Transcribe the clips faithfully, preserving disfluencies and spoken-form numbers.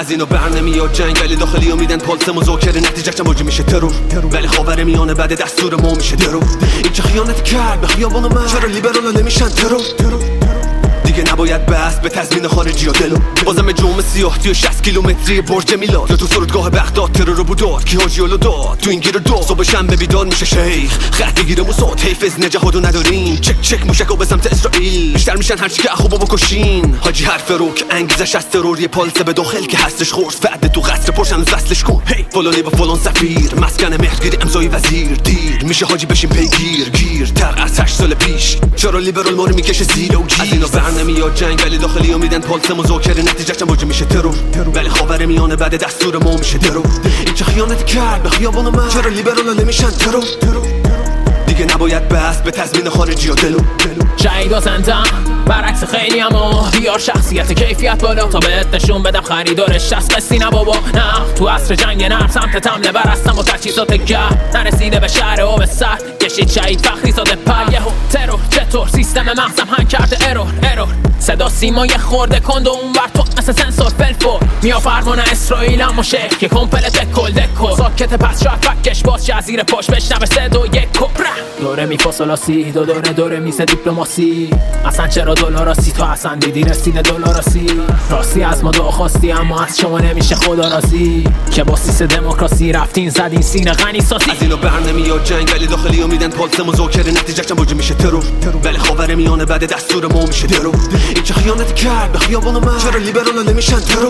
از اینو بر نمیاد جنگ، ولی داخلی ها میدن پالس مذاکره، نتیجهش موجی میشه ترور. ولی خاور میانه بعد دستور ما میشه درو. این چه خیانت کرد به خیابان من، چرا لیبرالا نمیشن ترور؟ دیگه نباید بس به تضمین خارجی و دلو. بازم جوم سیاه توی شصت کیلومتری برج میلاد، یا تو فرودگاه بغداد ترور بودار کی حاجیالو داد. تو این گیر دو صبح شنبه بیدار میشه شیخ، خط بگیره موساد حیف از نجهادو نداریم. چک چک موشکو به سمت اسرائیل، بیشتر میشن هرچی که اخوبا بکشین. حاجی حرف روک انگیزش از ترور، یه پالسه به داخل که هستش خورس فعده تو قصر پرشن وصلش کن. هی فلانی با فلان سفیر، مسکن مهرگیری امضای وزیر. دیر میشه حاجی بشین پیگیر، گیر تر از هشت سال پیش. چرا لیبرال ما رو میکشه زیر و گیر؟ از اینا بر نمیاد جنگ، ولی داخلی ها میدن پالس مذاکره، نتیجهش موجی میشه ترور. ولی خاور میانه بعد دستور ما میشه درو. این چه خیانت کرد به خیابان من، چرا لیبرالا نمیشن ترور؟ دیگه نباید بس به تضمین خارجی و دلو. شهید و زندم برعکس خیلی اما بیار شخصیت کیفیت بالا تا بهت نشون بدم خریدارش شخص قصی نه بابا. نه تو عصر جنگ نرم سمت تمله برستم و تجهیزات گرم، نرسیده به شهر و به سر کشید شهید فخری زاده پر. یهو ترور چطور سیستم مغزم هنگ کرده ارور ارور. صدا سیما یه خورده کند و اون بر تو مثل سنسور فلفور. میا فرمان اسرائیل اما شیخ که کمپلت دکل دکل ساکت پس شاید فکش باز شه زیر پاش بشنوه سه دو یک کبره. دوره می فاصلاسی دو دوره دوره میز دیپلماسی. اصلا چرا دلاراسی تو اصلا دیدی رسیده دلاراسی؟ راستی از ما دعا خواستی اما از شما نمیشه خدا راضی، که با سیس دموکراسی رفتین زدین سینه غنی سازی. از اینو بر نمیاد جنگ، ولی داخلی ها میدن پالس مذاکره، نتیجهش موجی میشه ترور. ولی خاور میانه بعد دستور ما میشه درو. این چه خیانت کرد به خیابان من، چرا لیبرالا نمیشن ترور؟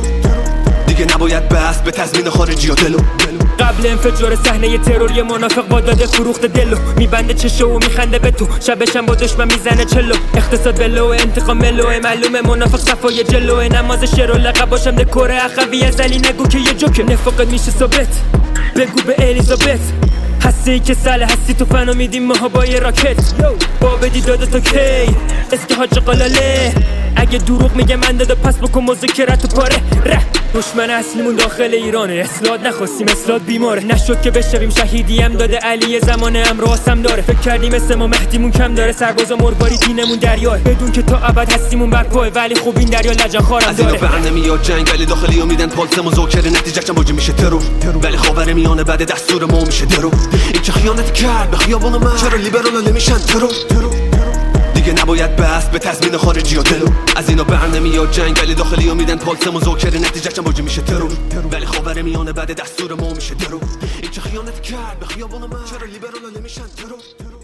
دیگه نباید بس به تضمین خارجی و دلو. قبل انفجار صحنه ترور یه منافق با داده فروخت دلو، میبنده چشه و میخنده به تو، شبشم با دشمن میزنه چلو. اقتصاد ولو انتقام ملو، معلومه منافق صفای جلو. نماز شعر و لقب باشم دکور اخوی ازلی، نگو که یه جوکه نفاقت میشه ثابت. بگو به الیزابت هستی که ساله هستی تو فنا میدیم ماها با یه راکت. با بدی داده تا کی اسک حاج قلاله، اگه دروغ میگه من داده پس بکن مذاکرت و پاره ره. دشمن اصلیمون داخل ایرانه، اصلاحات نخواستیم اصلاحات بیماره. نشد که بشویم شهیدی هم داده علی زمان امراسم داره. فکر کردیم اسم ما مهدیمون کم داره، سربازا مرباری دینمون دریاه. بدون که تا ابد هستیمون برپای، ولی خوب این دریا لجن خارم داره. از اینا بر نمیاد جنگ، ولی داخلی ها میدن پالس مذاکره، نتیجهش موجی میشه ترور. ولی خاور میانه بعد دستور ما میشه درو. این چه خیانت کرد به خیابان من، چرا لیبرالا نمیشن ترور؟ دیگه نباید بس به تضمین خارجی و دلو. از اینا بر نمیاد جنگ، ولی داخلی ها میدن پالس مذاکره، نتیجهش موجی میشه ترور. ولی خاور میانه بعد دستور ما میشه درو. این چه خیانت کرد به خیابان من، چرا لیبرالا نمیشن ترور؟